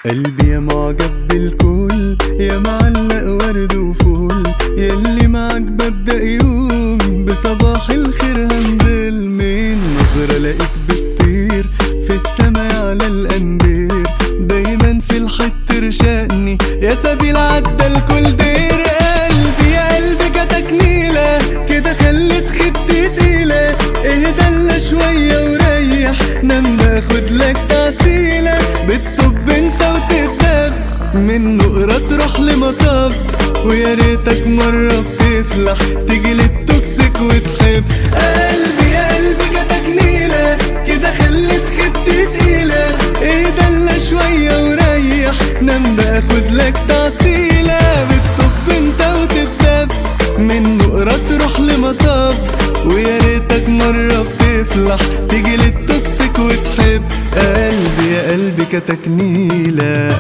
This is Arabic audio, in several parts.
قلبي يا معجب بالكل، يا معلق ورد وفول، ياللي معاك ببدأ يومي بصباح الخير هنزل من نظرة الاقيك بتطير في السما على الأنبير، دايما في الحيط ترشقني يا سبيل عدى الكل دير. قلبي يا قلبي جاتك نيلة كده خلت خدتي تقيلة، اهدى شوية وريح نام باخد لك تعسيلة، بتطب انت وتتدب من نقرة تروح لمطب، ويا ريتك مرة بتفلح تيجي للتوكسيك وتحب. قلبي يا قلبي جاتك نيلة كده خلت خدتي تقيلة، اهدى شوية وريح نام باخد لك تعسيلة، بتطب انت وتتدب من نقرة تروح لمطب، ويا ريتك مرة بتفلح تيجي للتوكسيك وتحب. قلبي يا قلبي جاتك نيلة.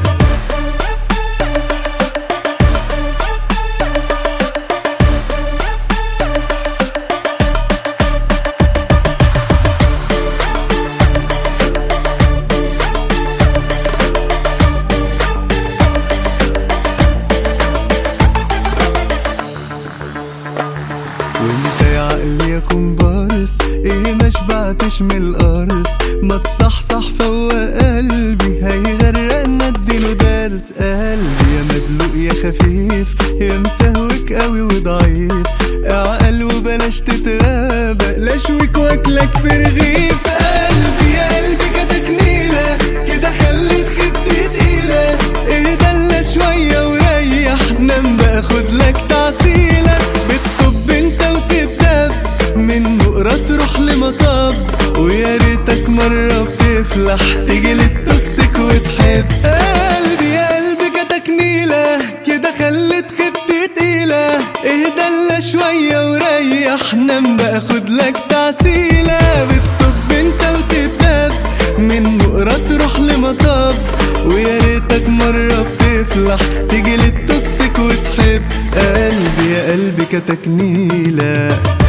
وانت يا عقلي يا كومبارس ايه ما شبعتش من القرص، ما تصحصح فوق قلبي هيغرقنا اديله درس. قلبي يا مدلوق يا خفيف يا مسهوك قوي وضعيف، اعقل وبلاش تتغابى لاشويك واكلك في رغيف. قلبي يا قلبي جاتك نيلة كده خلت خدتي تقيلة، اهدى شوية وريح نام باخد لك تعسيلة، بتطب انت وتتدب من نقرة تروح لمطب، ويا ريتك مرة بتفلح تيجي للتوكسيك وتحب. قلبي يا قلبي جاتك نيلة كده خلت خدتي تقيلة، اهدى شوية وريح نام باخد لك تعسيلة، بتطب انت وتتدب من نقرة تروح لمطب، ويا ريتك مرة بتفلح تيجي للتوكسيك وتحب. قلبي يا قلبي جاتك نيلة.